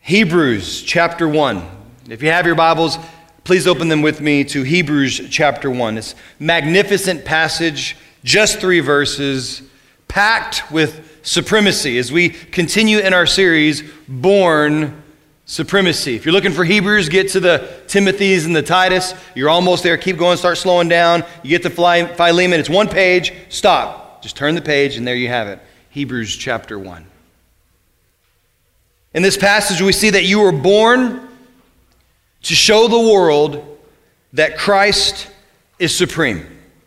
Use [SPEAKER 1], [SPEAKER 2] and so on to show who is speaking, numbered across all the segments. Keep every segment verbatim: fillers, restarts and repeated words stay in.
[SPEAKER 1] Hebrews chapter one. If you have your Bibles, please open them with me to Hebrews chapter one. It's a magnificent passage, just three verses, packed with supremacy as we continue in our series, Born Supremacy. If you're looking for Hebrews, get to the Timothys and the Titus. You're almost there. Keep going, start slowing down. You get to Philemon. It's one page. Stop. Just turn the page, and there you have it. Hebrews chapter one. In this passage, we see that you were born to show the world that Christ is supreme.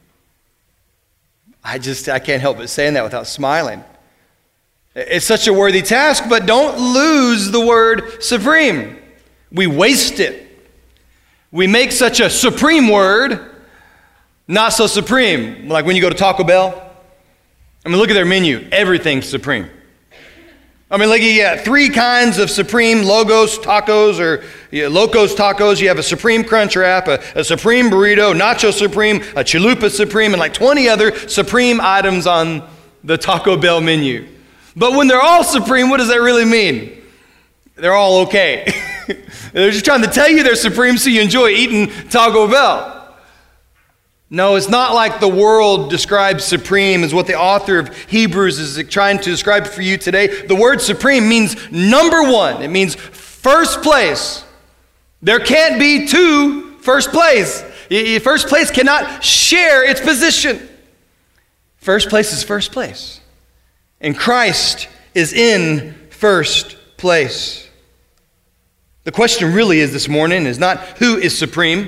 [SPEAKER 1] I just, I can't help but saying that without smiling. It's such a worthy task, but don't lose the word supreme. We waste it. We make such a supreme word not so supreme. Like when you go to Taco Bell, I mean, look at their menu. Everything's supreme. I mean, like you got three kinds of supreme Logos tacos or yeah, Locos tacos. You have a Supreme Crunch Wrap, a, a Supreme Burrito, Nacho Supreme, a Chalupa Supreme, and like twenty other supreme items on the Taco Bell menu. But when they're all supreme, what does that really mean? They're all okay. They're just trying to tell you they're supreme so you enjoy eating Taco Bell. No, it's not like the world describes supreme as what the author of Hebrews is trying to describe for you today. The word supreme means number one. It means first place. There can't be two first place. First place cannot share its position. First place is first place. And Christ is in first place. The question really is this morning is not who is supreme,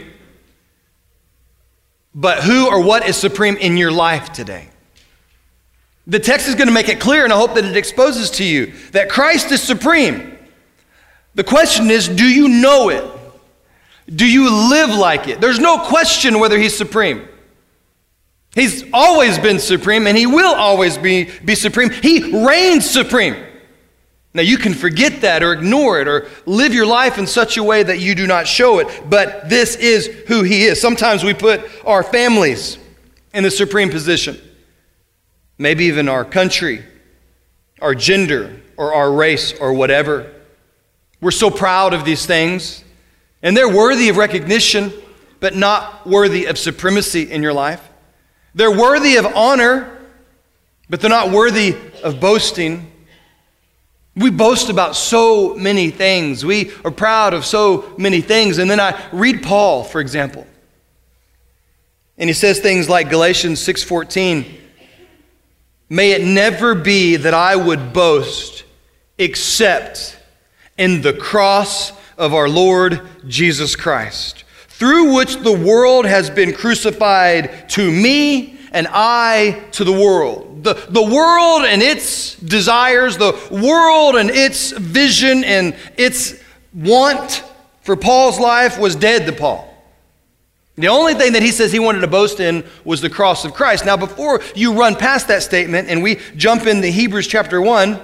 [SPEAKER 1] but who or what is supreme in your life today. The text is going to make it clear, and I hope that it exposes to you that Christ is supreme. The question is, do you know it? Do you live like it? There's no question whether he's supreme. He's always been supreme, and he will always be, be supreme. He reigns supreme. Now, you can forget that or ignore it or live your life in such a way that you do not show it, but this is who he is. Sometimes we put our families in the supreme position, maybe even our country, our gender, or our race, or whatever. We're so proud of these things, and they're worthy of recognition, but not worthy of supremacy in your life. They're worthy of honor, but they're not worthy of boasting. We boast about so many things. We are proud of so many things. And then I read Paul, for example. And he says things like Galatians six fourteen, "May it never be that I would boast except in the cross of our Lord Jesus Christ, through which the world has been crucified to me and I to the world." The, the world and its desires, the world and its vision and its want for Paul's life was dead to Paul. The only thing that he says he wanted to boast in was the cross of Christ. Now, before you run past that statement and we jump into Hebrews chapter one,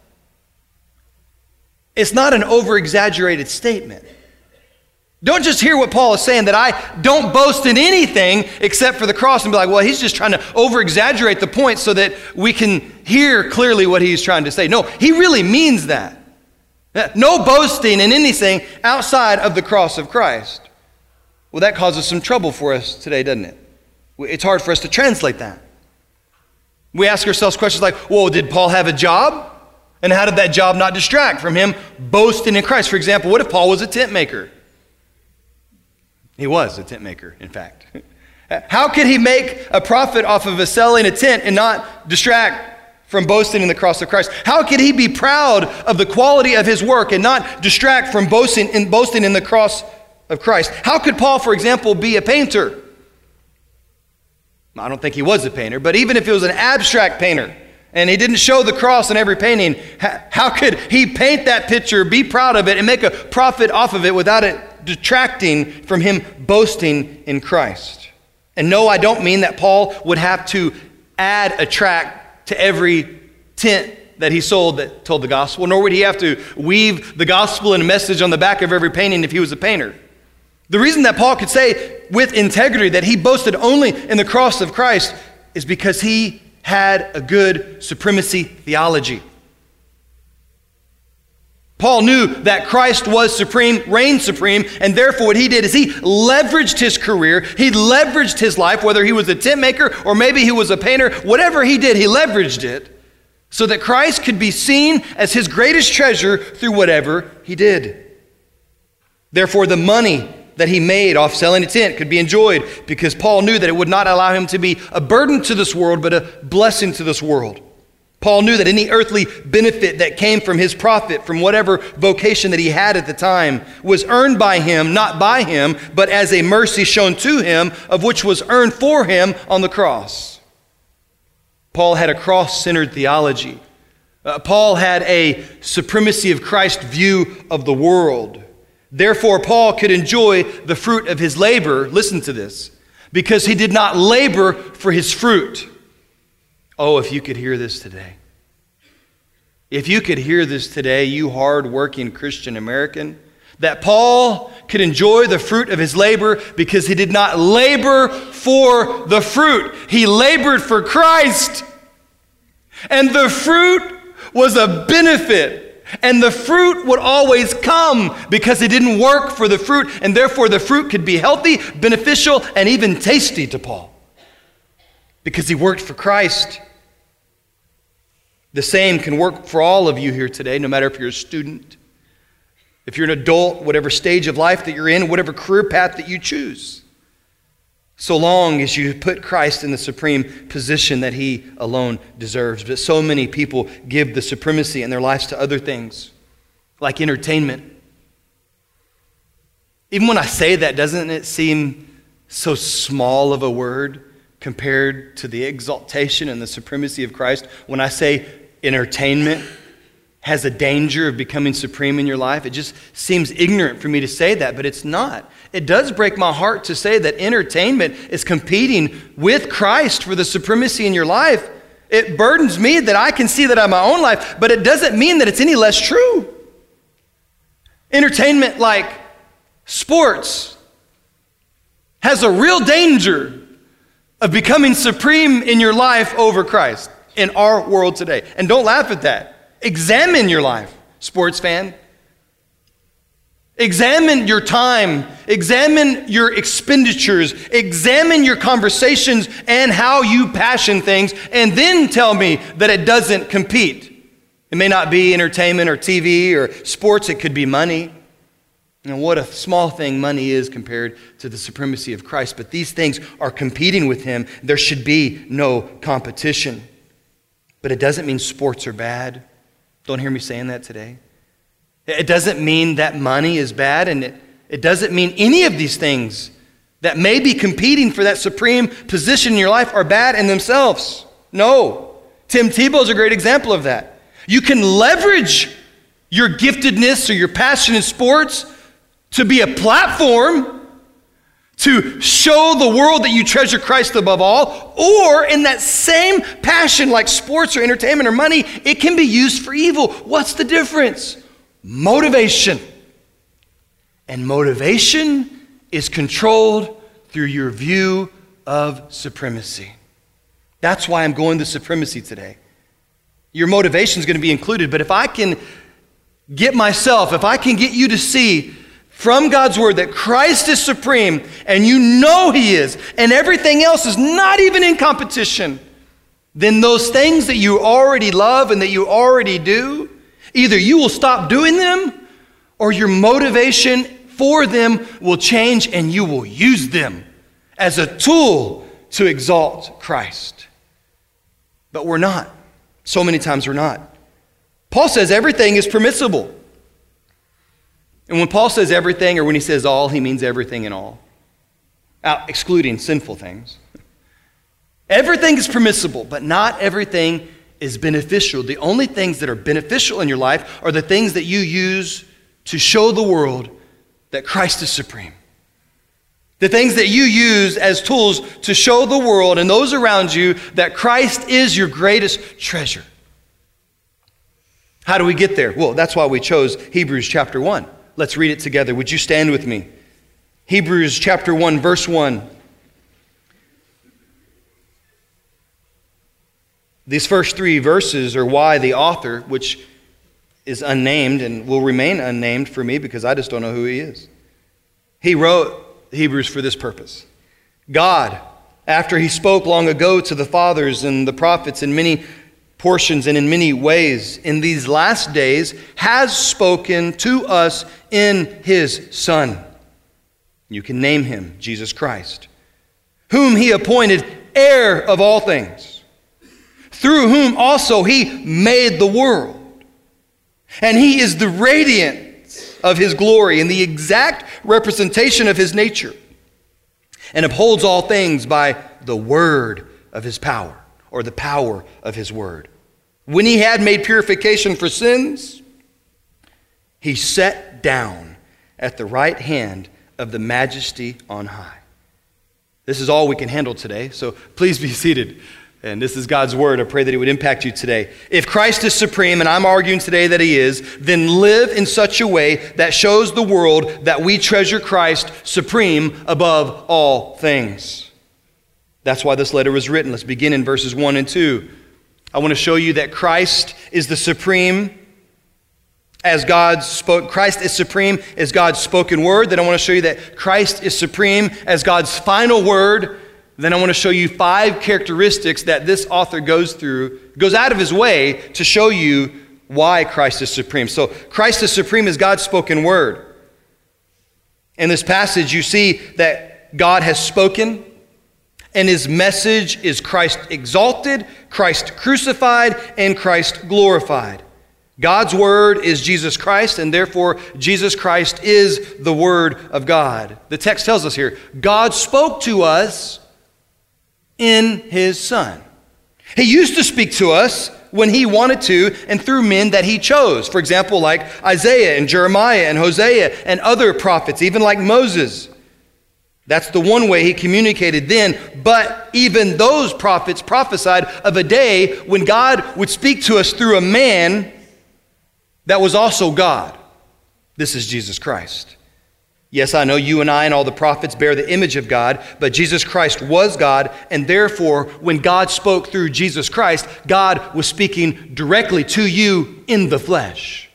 [SPEAKER 1] it's not an over-exaggerated statement. Don't just hear what Paul is saying, that I don't boast in anything except for the cross, and be like, well, he's just trying to over-exaggerate the point so that we can hear clearly what he's trying to say. No, he really means that. No boasting in anything outside of the cross of Christ. Well, that causes some trouble for us today, doesn't it? It's hard for us to translate that. We ask ourselves questions like, well, did Paul have a job? And how did that job not distract from him boasting in Christ? For example, what if Paul was a tent maker? He was a tent maker, in fact. How could he make a profit off of selling a tent and not distract from boasting in the cross of Christ? How could he be proud of the quality of his work and not distract from boasting in, boasting in the cross of Christ? How could Paul, for example, be a painter? I don't think he was a painter, but even if he was an abstract painter and he didn't show the cross in every painting, how could he paint that picture, be proud of it, and make a profit off of it without it detracting from him boasting in Christ? And no, I don't mean that Paul would have to add a tract to every tent that he sold that told the gospel, nor would he have to weave the gospel and a message on the back of every painting if he was a painter. The reason that Paul could say with integrity that he boasted only in the cross of Christ is because he had a good supremacy theology. Paul knew that Christ was supreme, reigned supreme, and therefore what he did is he leveraged his career, he leveraged his life, whether he was a tent maker or maybe he was a painter, whatever he did, he leveraged it so that Christ could be seen as his greatest treasure through whatever he did. Therefore, the money that he made off selling a tent could be enjoyed because Paul knew that it would not allow him to be a burden to this world, but a blessing to this world. Paul knew that any earthly benefit that came from his profit, from whatever vocation that he had at the time, was earned by him, not by him, but as a mercy shown to him, of which was earned for him on the cross. Paul had a cross-centered theology. Uh, Paul had a supremacy of Christ view of the world. Therefore, Paul could enjoy the fruit of his labor, listen to this, because he did not labor for his fruit. Oh, if you could hear this today. If you could hear this today, you hard-working Christian American, that Paul could enjoy the fruit of his labor because he did not labor for the fruit. He labored for Christ. And the fruit was a benefit. And the fruit would always come because he didn't work for the fruit. And therefore the fruit could be healthy, beneficial, and even tasty to Paul. Because he worked for Christ. The same can work for all of you here today, no matter if you're a student, if you're an adult, whatever stage of life that you're in, whatever career path that you choose. So long as you put Christ in the supreme position that he alone deserves. But so many people give the supremacy in their lives to other things, like entertainment. Even when I say that, doesn't it seem so small of a word compared to the exaltation and the supremacy of Christ? When I say entertainment has a danger of becoming supreme in your life, it just seems ignorant for me to say that, but it's not. It does break my heart to say that entertainment is competing with Christ for the supremacy in your life. It burdens me that I can see that in my own life, but it doesn't mean that it's any less true. Entertainment like sports has a real danger of becoming supreme in your life over Christ in our world today. And don't laugh at that. Examine your life, sports fan. Examine your time. Examine your expenditures. Examine your conversations and how you passion things. And then tell me that it doesn't compete. It may not be entertainment or T V or sports. It could be money. And what a small thing money is compared to the supremacy of Christ. But these things are competing with him. There should be no competition. But it doesn't mean sports are bad. Don't hear me saying that today. It doesn't mean that money is bad, and it, it doesn't mean any of these things that may be competing for that supreme position in your life are bad in themselves. No. Tim Tebow is a great example of that. You can leverage your giftedness or your passion in sports to be a platform to show the world that you treasure Christ above all, or in that same passion like sports or entertainment or money, it can be used for evil. What's the difference? Motivation. And motivation is controlled through your view of supremacy. That's why I'm going to supremacy today. Your motivation is going to be included, but if I can get myself, if I can get you to see from God's word that Christ is supreme, and you know he is, and everything else is not even in competition, then those things that you already love and that you already do, either you will stop doing them, or your motivation for them will change, and you will use them as a tool to exalt Christ. But we're not. So many times we're not. Paul says everything is permissible. And when Paul says everything, or when he says all, he means everything and all, out, excluding sinful things. Everything is permissible, but not everything is beneficial. The only things that are beneficial in your life are the things that you use to show the world that Christ is supreme. The things that you use as tools to show the world and those around you that Christ is your greatest treasure. How do we get there? Well, that's why we chose Hebrews chapter one. Let's read it together. Would you stand with me? Hebrews chapter one, verse one. These first three verses are why the author, which is unnamed and will remain unnamed for me because I just don't know who he is. He wrote Hebrews for this purpose. God, after he spoke long ago to the fathers and the prophets in many portions and in many ways, in these last days has spoken to us in his Son. You can name him Jesus Christ, whom he appointed heir of all things, through whom also he made the world. And he is the radiance of his glory and the exact representation of his nature, and upholds all things by the word of his power, or the power of his word. When he had made purification for sins, he sat down at the right hand of the majesty on high. This is all we can handle today, so please be seated. And this is God's word. I pray that it would impact you today. If Christ is supreme, and I'm arguing today that he is, then live in such a way that shows the world that we treasure Christ supreme above all things. That's why this letter was written. Let's begin in verses one and two. I want to show you that Christ is the supreme as God spoke. Christ is supreme as God's spoken word. Then I want to show you that Christ is supreme as God's final word. Then I want to show you five characteristics that this author goes through, goes out of his way to show you why Christ is supreme. So Christ is supreme as God's spoken word. In this passage, you see that God has spoken, and his message is Christ exalted, Christ crucified, and Christ glorified. God's word is Jesus Christ, and therefore Jesus Christ is the word of God. The text tells us here, God spoke to us in his Son. He used to speak to us when he wanted to and through men that he chose. For example, like Isaiah and Jeremiah and Hosea and other prophets, even like Moses. That's the one way he communicated then. But even those prophets prophesied of a day when God would speak to us through a man that was also God. This is Jesus Christ. Yes, I know you and I and all the prophets bear the image of God, but Jesus Christ was God, and therefore, when God spoke through Jesus Christ, God was speaking directly to you in the flesh.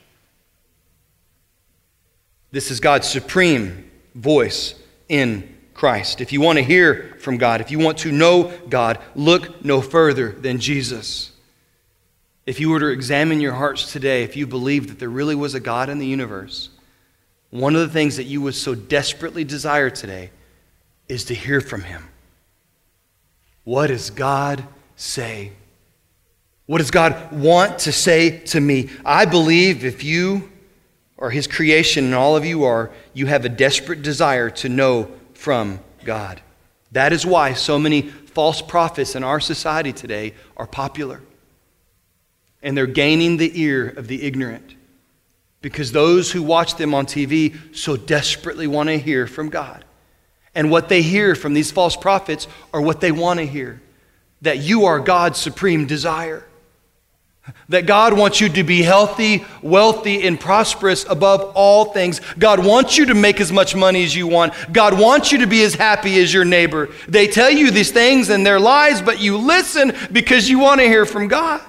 [SPEAKER 1] This is God's supreme voice in Christ. If you want to hear from God, if you want to know God, look no further than Jesus. If you were to examine your hearts today, if you believed that there really was a God in the universe, one of the things that you would so desperately desire today is to hear from him. What does God say? What does God want to say to me? I believe if you are his creation, and all of you are, you have a desperate desire to know from God. That is why so many false prophets in our society today are popular. And they're gaining the ear of the ignorant. Because those who watch them on T V so desperately want to hear from God. And what they hear from these false prophets are what they want to hear. That you are God's supreme desire. That God wants you to be healthy, wealthy, and prosperous above all things. God wants you to make as much money as you want. God wants you to be as happy as your neighbor. They tell you these things and they're lies, but you listen because you want to hear from God.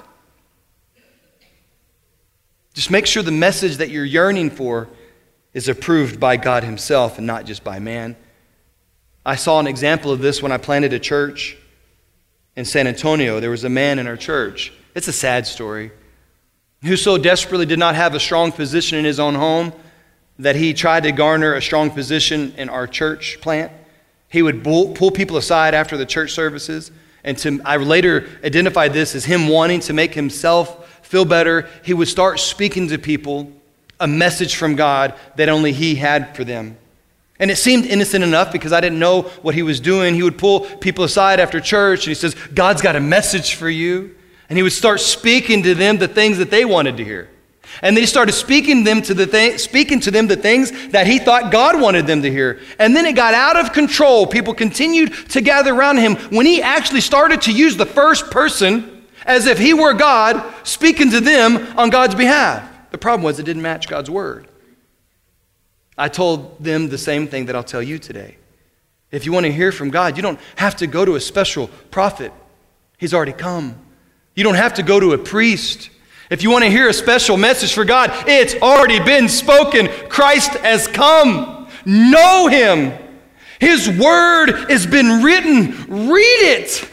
[SPEAKER 1] Just make sure the message that you're yearning for is approved by God himself and not just by man. I saw an example of this when I planted a church in San Antonio. There was a man in our church. It's a sad story. Who so desperately did not have a strong position in his own home that he tried to garner a strong position in our church plant. He would pull, pull people aside after the church services. And to, I later identified this as him wanting to make himself feel better. He would start speaking to people a message from God that only he had for them. And it seemed innocent enough because I didn't know what he was doing. He would pull people aside after church and he says, God's got a message for you. And he would start speaking to them the things that they wanted to hear. And they started speaking them to the th- speaking to them the things that he thought God wanted them to hear. And then it got out of control. People continued to gather around him when he actually started to use the first person as if he were God speaking to them on God's behalf. The problem was it didn't match God's word. I told them the same thing that I'll tell you today. If you want to hear from God, you don't have to go to a special prophet. He's already come. You don't have to go to a priest. If you want to hear a special message for God, it's already been spoken. Christ has come. Know him. His word has been written. Read it.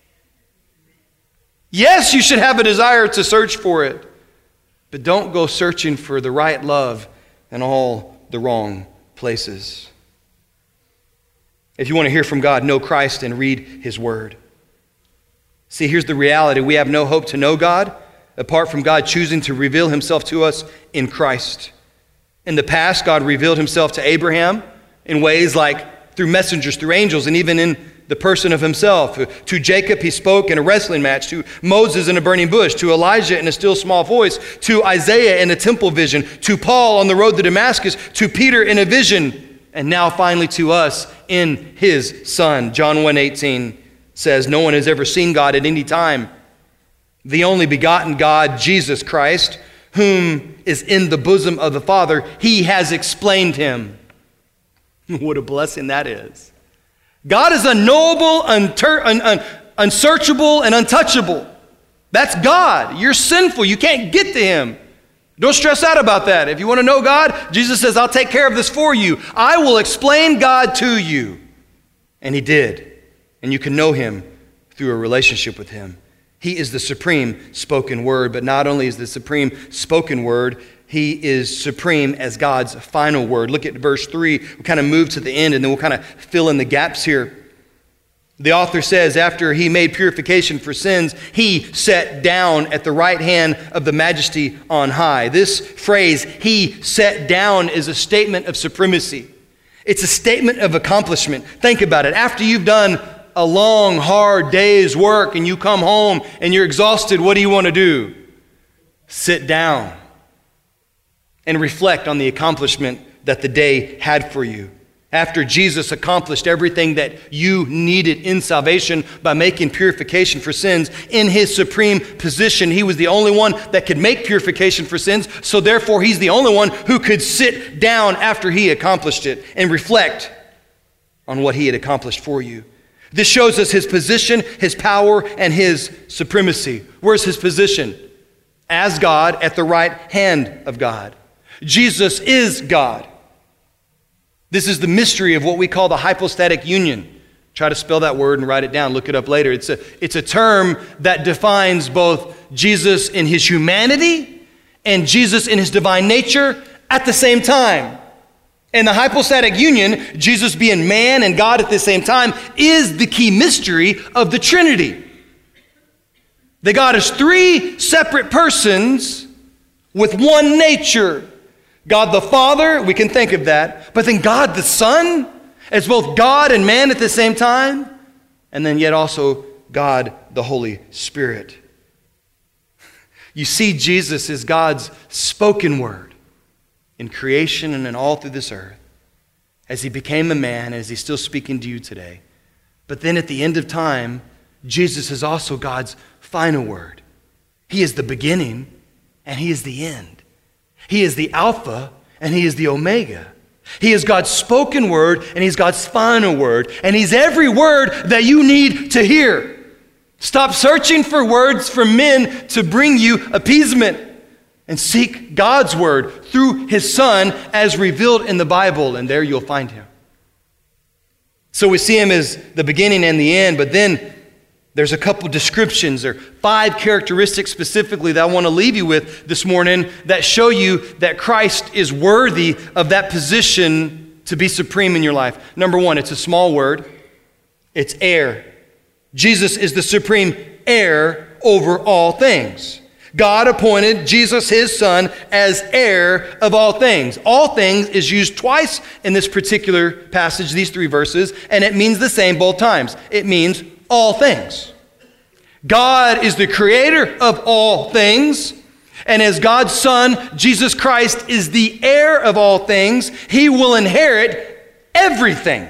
[SPEAKER 1] Yes, you should have a desire to search for it, but don't go searching for the right love in all the wrong places. If you want to hear from God, know Christ and read his word. See, here's the reality. We have no hope to know God apart from God choosing to reveal himself to us in Christ. In the past, God revealed himself to Abraham in ways like through messengers, through angels, and even in the person of himself. To Jacob, he spoke in a wrestling match. To Moses in a burning bush. To Elijah in a still small voice. To Isaiah in a temple vision. To Paul on the road to Damascus. To Peter in a vision. And now finally to us in his Son. John one eighteen says, no one has ever seen God at any time. The only begotten God, Jesus Christ, whom is in the bosom of the Father, he has explained him. What a blessing that is. God is unknowable, unter- un- un- unsearchable, and untouchable. That's God. You're sinful. You can't get to him. Don't stress out about that. If you want to know God, Jesus says, I'll take care of this for you. I will explain God to you. And he did. And you can know him through a relationship with him. He is the supreme spoken word, but not only is the supreme spoken word, he is supreme as God's final word. Look at verse three. We'll kind of move to the end and then we'll kind of fill in the gaps here. The author says, after he made purification for sins, he sat down at the right hand of the majesty on high. This phrase, he sat down, is a statement of supremacy. It's a statement of accomplishment. Think about it. After you've done a long, hard day's work and you come home and you're exhausted, what do you want to do? Sit down and reflect on the accomplishment that the day had for you. After Jesus accomplished everything that you needed in salvation by making purification for sins, in his supreme position, he was the only one that could make purification for sins, so therefore he's the only one who could sit down after he accomplished it and reflect on what he had accomplished for you. This shows us his position, his power, and his supremacy. Where's his position? As God, at the right hand of God. Jesus is God. This is the mystery of what we call the hypostatic union. Try to spell that word and write it down. Look it up later. It's a, it's a term that defines both Jesus in his humanity and Jesus in his divine nature at the same time. And the hypostatic union, Jesus being man and God at the same time, is the key mystery of the Trinity. That God is three separate persons with one nature. God the Father, we can think of that, but then God the Son, as both God and man at the same time, and then yet also God the Holy Spirit. You see, Jesus is God's spoken word in creation and in all through this earth, as he became a man, as he's still speaking to you today. But then at the end of time, Jesus is also God's final word. He is the beginning and he is the end. He is the Alpha and he is the Omega. He is God's spoken word and he's God's final word. And he's every word that you need to hear. Stop searching for words from men to bring you appeasement. And seek God's word through his Son as revealed in the Bible, and there you'll find him. So we see him as the beginning and the end, but then there's a couple descriptions or five characteristics specifically that I want to leave you with this morning that show you that Christ is worthy of that position to be supreme in your life. Number one, it's a small word. It's heir. Jesus is the supreme heir over all things. God appointed Jesus, his Son, as heir of all things. All things is used twice in this particular passage, these three verses, and it means the same both times. It means all things. God is the creator of all things, and as God's Son, Jesus Christ is the heir of all things. He will inherit everything.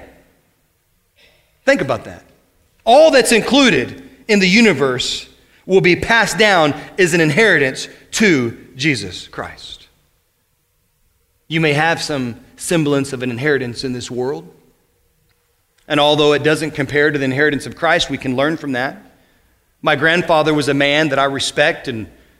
[SPEAKER 1] Think about that. All that's included in the universe will be passed down as an inheritance to Jesus Christ. You may have some semblance of an inheritance in this world. And although it doesn't compare to the inheritance of Christ, we can learn from that. My grandfather was a man that I respect and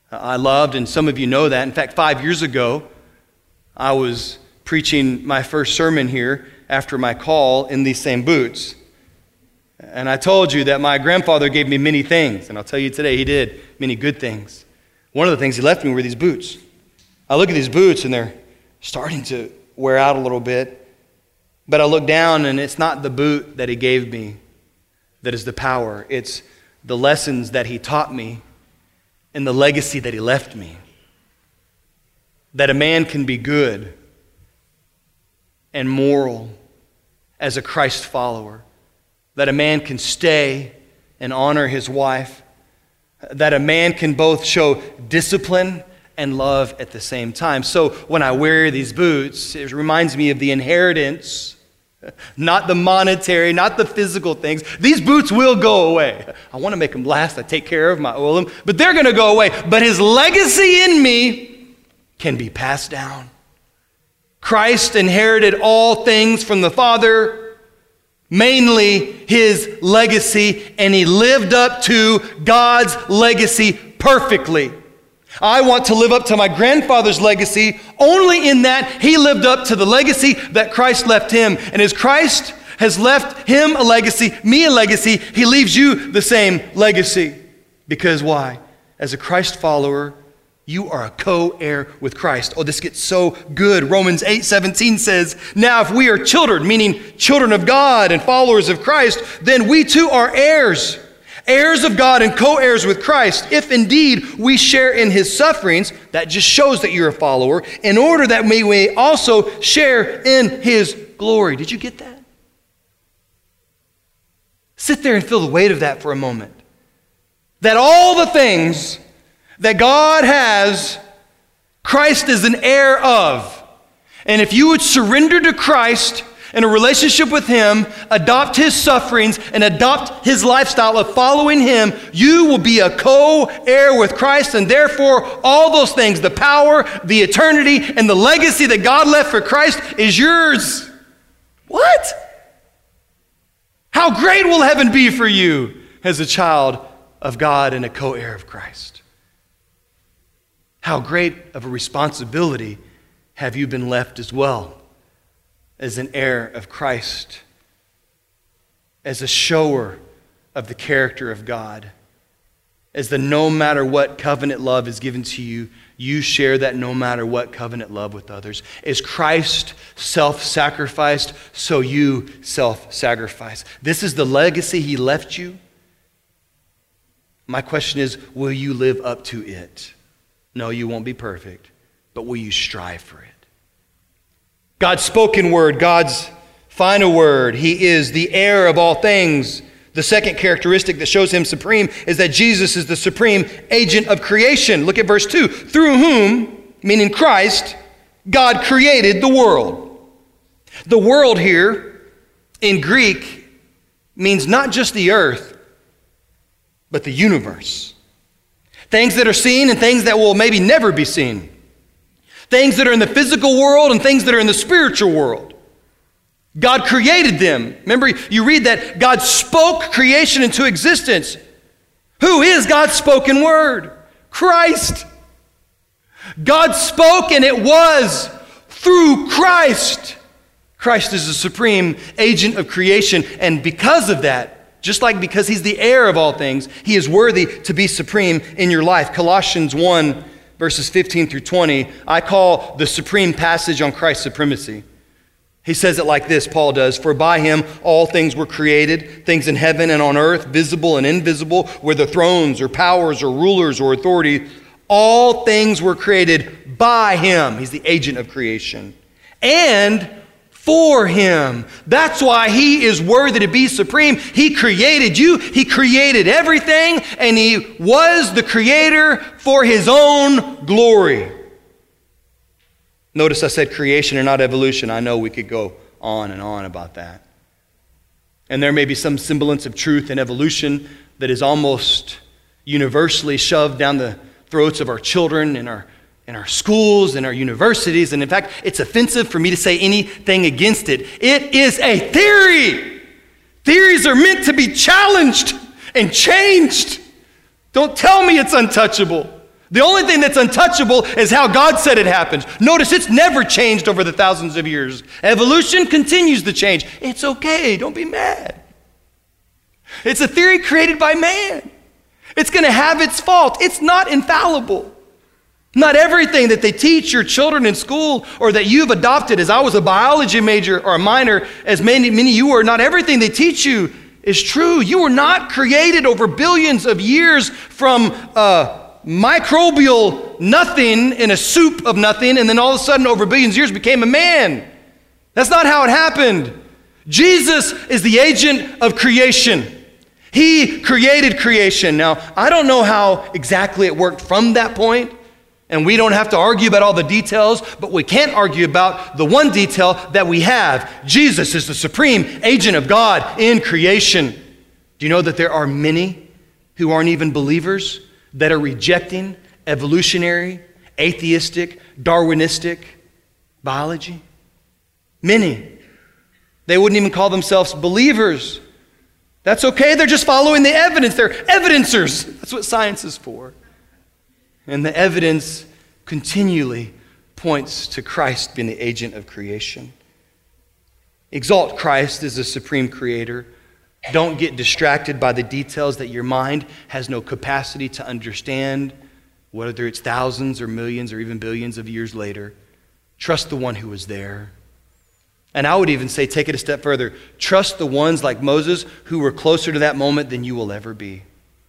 [SPEAKER 1] I loved, and some of you know that. In fact, five years ago, I was preaching my first sermon here after my call in these same boots. And I told you that my grandfather gave me many things, and I'll tell you today he did many good things. One of the things he left me were these boots. I look at these boots and they're starting to wear out a little bit, but I look down and it's not the boot that he gave me that is the power. It's the lessons that he taught me and the legacy that he left me. That a man can be good and moral as a Christ follower. That a man can stay and honor his wife. That a man can both show discipline and love at the same time. So when I wear these boots, it reminds me of the inheritance, not the monetary, not the physical things. These boots will go away. I want to make them last. I take care of them, I oil them, but they're going to go away. But his legacy in me can be passed down. Christ inherited all things from the Father, mainly his legacy, and he lived up to God's legacy perfectly. I want to live up to my grandfather's legacy only in that he lived up to the legacy that Christ left him. And as Christ has left him a legacy, me a legacy, he leaves you the same legacy. Because why? As a Christ follower, you are a co-heir with Christ. Oh, this gets so good. Romans eight seventeen says, now if we are children, meaning children of God and followers of Christ, then we too are heirs. Heirs of God and co-heirs with Christ, if indeed we share in his sufferings. That just shows that you're a follower, in order that we may also share in his glory. Did you get that? Sit there and feel the weight of that for a moment. That all the things that God has, Christ is an heir of. And if you would surrender to Christ in a relationship with him, adopt his sufferings, and adopt his lifestyle of following him, you will be a co-heir with Christ, and therefore all those things, the power, the eternity, and the legacy that God left for Christ is yours. What? How great will heaven be for you as a child of God and a co-heir of Christ? How great of a responsibility have you been left as well as an heir of Christ, as a shower of the character of God, as the no matter what covenant love is given to you, you share that no matter what covenant love with others. As Christ self-sacrificed, so you self-sacrifice. This is the legacy he left you. My question is, will you live up to it? No, you won't be perfect, but will you strive for it? God's spoken word, God's final word. He is the heir of all things. The second characteristic that shows him supreme is that Jesus is the supreme agent of creation. Look at verse two. Through whom, meaning Christ, God created the world. The world here in Greek means not just the earth, but the universe. Things that are seen and things that will maybe never be seen. Things that are in the physical world and things that are in the spiritual world. God created them. Remember, you read that God spoke creation into existence. Who is God's spoken word? Christ. God spoke and it was through Christ. Christ is the supreme agent of creation, and because of that, just like because he's the heir of all things, he is worthy to be supreme in your life. Colossians one, verses fifteen through twenty, I call the supreme passage on Christ's supremacy. He says it like this, Paul does, for by him all things were created, things in heaven and on earth, visible and invisible, whether thrones or powers or rulers or authority. All things were created by him. He's the agent of creation. And for him. That's why he is worthy to be supreme. He created you. He created everything. And he was the creator for his own glory. Notice I said creation and not evolution. I know we could go on and on about that. And there may be some semblance of truth in evolution that is almost universally shoved down the throats of our children and our in our schools and our universities, and in fact, it's offensive for me to say anything against it. It is a theory. Theories are meant to be challenged and changed. Don't tell me it's untouchable. The only thing that's untouchable is how God said it happens. Notice it's never changed over the thousands of years. Evolution continues to change. It's okay. Don't be mad. It's a theory created by man. It's going to have its fault. It's not infallible. Not everything that they teach your children in school or that you've adopted, as I was a biology major or a minor, as many, many of you were, not everything they teach you is true. You were not created over billions of years from uh, microbial nothing in a soup of nothing, and then all of a sudden over billions of years became a man. That's not how it happened. Jesus is the agent of creation. He created creation. Now, I don't know how exactly it worked from that point, and we don't have to argue about all the details, but we can't argue about the one detail that we have. Jesus is the supreme agent of God in creation. Do you know that there are many who aren't even believers that are rejecting evolutionary, atheistic, Darwinistic biology? Many. They wouldn't even call themselves believers. That's okay. They're just following the evidence. They're evidencers. That's what science is for. And the evidence continually points to Christ being the agent of creation. Exalt Christ as the supreme creator. Don't get distracted by the details that your mind has no capacity to understand, whether it's thousands or millions or even billions of years later. Trust the one who was there. And I would even say, take it a step further. Trust the ones like Moses who were closer to that moment than you will ever be.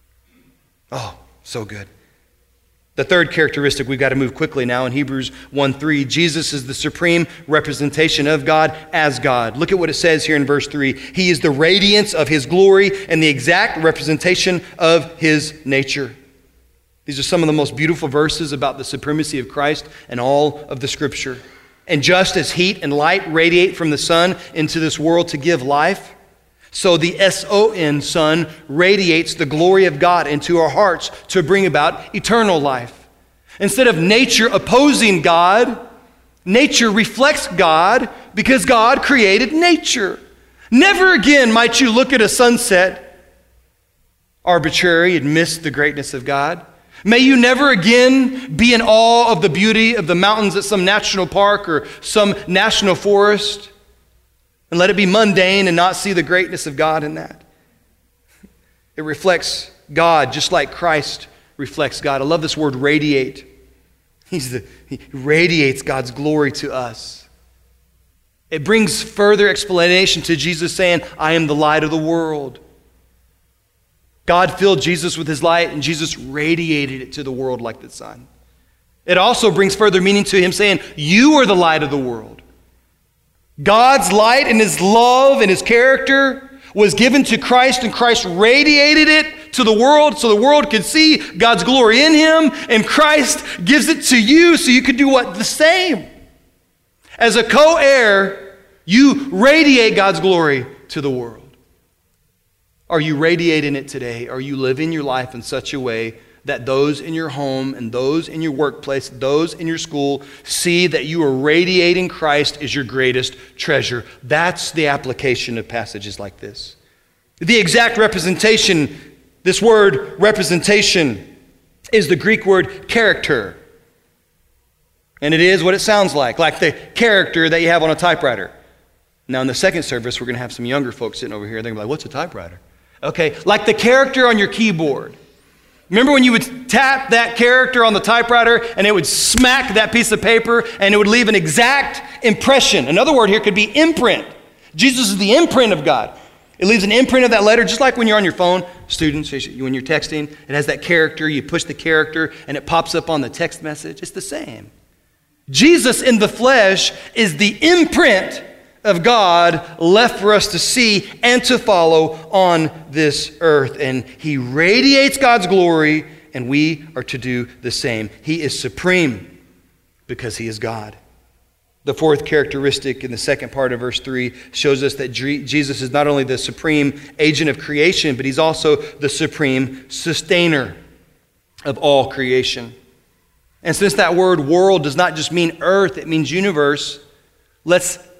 [SPEAKER 1] Oh, so good. The third characteristic, we've got to move quickly now in Hebrews one three. Jesus is the supreme representation of God as God. Look at what it says here in verse three. He is the radiance of his glory and the exact representation of his nature. These are some of the most beautiful verses about the supremacy of Christ in all of the Scripture. And just as heat and light radiate from the sun into this world to give life, so the S O N, Son, radiates the glory of God into our hearts to bring about eternal life. Instead of nature opposing God, nature reflects God because God created nature. Never again might you look at a sunset arbitrary and miss the greatness of God. May you never again be in awe of the beauty of the mountains at some national park or some national forest, and let it be mundane and not see the greatness of God in that. It reflects God just like Christ reflects God. I love this word radiate. He's the, he radiates God's glory to us. It brings further explanation to Jesus saying, I am the light of the world. God filled Jesus with his light, and Jesus radiated it to the world like the sun. It also brings further meaning to him saying, you are the light of the world. God's light and his love and his character was given to Christ, and Christ radiated it to the world so the world could see God's glory in him, and Christ gives it to you so you could do what? The same. As a co-heir, you radiate God's glory to the world. Are you radiating it today? Are you living your life in such a way that those in your home and those in your workplace, those in your school, see that you are radiating Christ as your greatest treasure? That's the application of passages like this. The exact representation, this word representation, is the Greek word character. And it is what it sounds like, like the character that you have on a typewriter. Now in the second service, we're going to have some younger folks sitting over here. They're going to be like, what's a typewriter? Okay, like the character on your keyboard. Remember when you would tap that character on the typewriter and it would smack that piece of paper and it would leave an exact impression? Another word here could be imprint. Jesus is the imprint of God. It leaves an imprint of that letter, just like when you're on your phone. Students, when you're texting, it has that character. You push the character and it pops up on the text message. It's the same. Jesus in the flesh is the imprint of God left for us to see and to follow on this earth. And he radiates God's glory, and we are to do the same. He is supreme because he is God. The fourth characteristic in the second part of verse three shows us that Jesus is not only the supreme agent of creation, but he's also the supreme sustainer of all creation. And since that word world does not just mean earth, it means universe, let's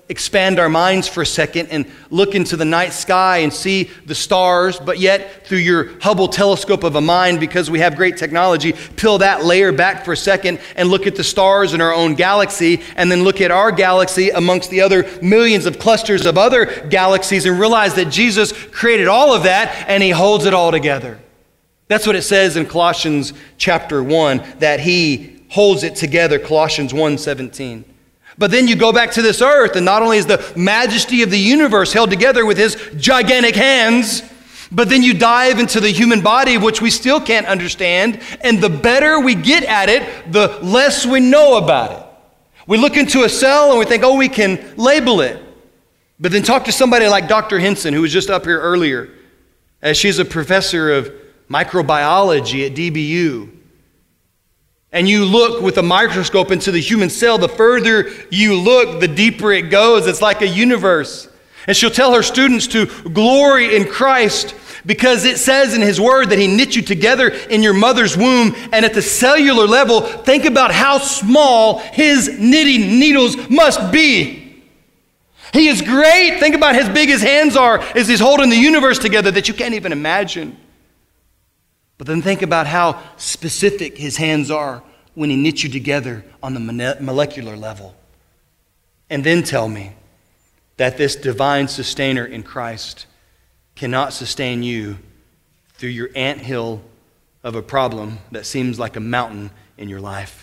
[SPEAKER 1] expand our minds for a second and look into the night sky and see the stars, but yet through your Hubble telescope of a mind, because we have great technology, peel that layer back for a second and look at the stars in our own galaxy, and then look at our galaxy amongst the other millions of clusters of other galaxies and realize that Jesus created all of that and he holds it all together. That's what it says in Colossians chapter one, that he holds it together, Colossians one seventeen. But then you go back to this earth, and not only is the majesty of the universe held together with his gigantic hands, but then you dive into the human body, which we still can't understand, and the better we get at it, the less we know about it. We look into a cell and we think, oh, we can label it. But then talk to somebody like Doctor Henson, who was just up here earlier, as she's a professor of microbiology at D B U. And you look with a microscope into the human cell, the further you look, the deeper it goes. It's like a universe. And she'll tell her students to glory in Christ because it says in his word that he knit you together in your mother's womb. And at the cellular level, think about how small his knitting needles must be. He is great. Think about how big his hands are as he's holding the universe together that you can't even imagine. But then think about how specific his hands are when he knits you together on the molecular level. And then tell me that this divine sustainer in Christ cannot sustain you through your anthill of a problem that seems like a mountain in your life.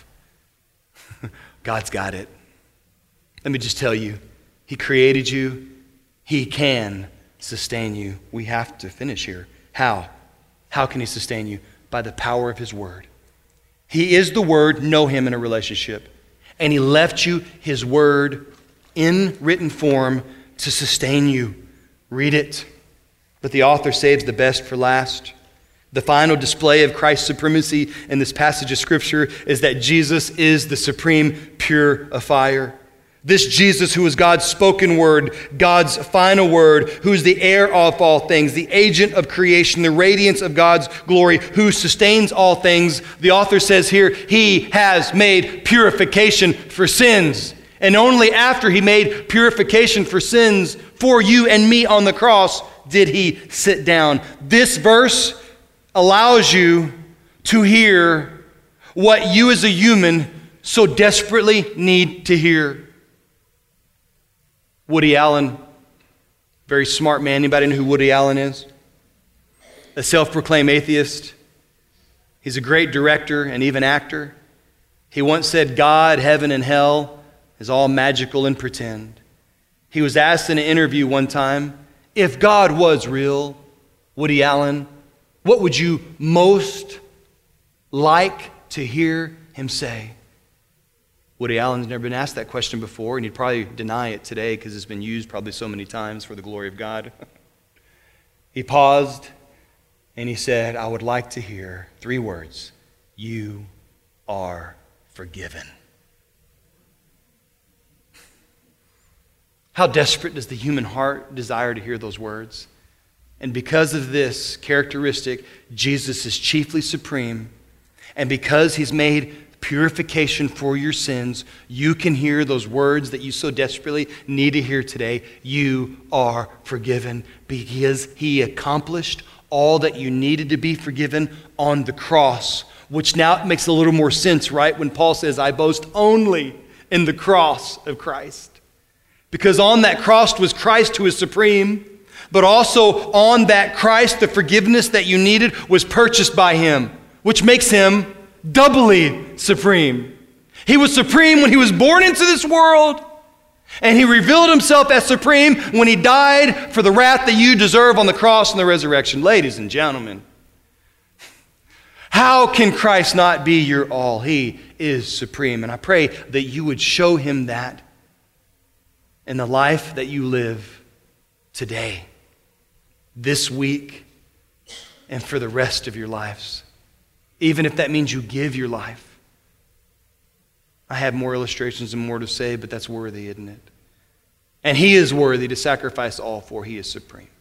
[SPEAKER 1] God's got it. Let me just tell you, he created you. He can sustain you. We have to finish here. How? How can he sustain you? By the power of his word. He is the word. Know him in a relationship. And he left you his word in written form to sustain you. Read it. But the author saves the best for last. The final display of Christ's supremacy in this passage of Scripture is that Jesus is the supreme purifier. This Jesus who is God's spoken word, God's final word, who is the heir of all things, the agent of creation, the radiance of God's glory, who sustains all things. The author says here, he has made purification for sins. And only after he made purification for sins for you and me on the cross did he sit down. This verse allows you to hear what you as a human so desperately need to hear. Woody Allen, very smart man. Anybody know who Woody Allen is? A self-proclaimed atheist. He's a great director and even actor. He once said, God, heaven, and hell is all magical and pretend. He was asked in an interview one time, if God was real, Woody Allen, what would you most like to hear him say? Woody Allen's never been asked that question before, and he'd probably deny it today because it's been used probably so many times for the glory of God. He paused, and he said, I would like to hear three words. You are forgiven. How desperate does the human heart desire to hear those words? And because of this characteristic, Jesus is chiefly supreme. And because he's made purification for your sins, you can hear those words that you so desperately need to hear today. You are forgiven because he accomplished all that you needed to be forgiven on the cross, which now makes a little more sense, right? When Paul says, I boast only in the cross of Christ. Because on that cross was Christ who is supreme, but also on that Christ, the forgiveness that you needed was purchased by him, which makes him doubly supreme. He was supreme when he was born into this world, and he revealed himself as supreme when he died for the wrath that you deserve on the cross and the resurrection. Ladies and gentlemen, how can Christ not be your all? He is supreme, and I pray that you would show him that in the life that you live today, this week, and for the rest of your lives. Even if that means you give your life. I have more illustrations and more to say, but that's worthy, isn't it? And he is worthy to sacrifice all for. He is supreme.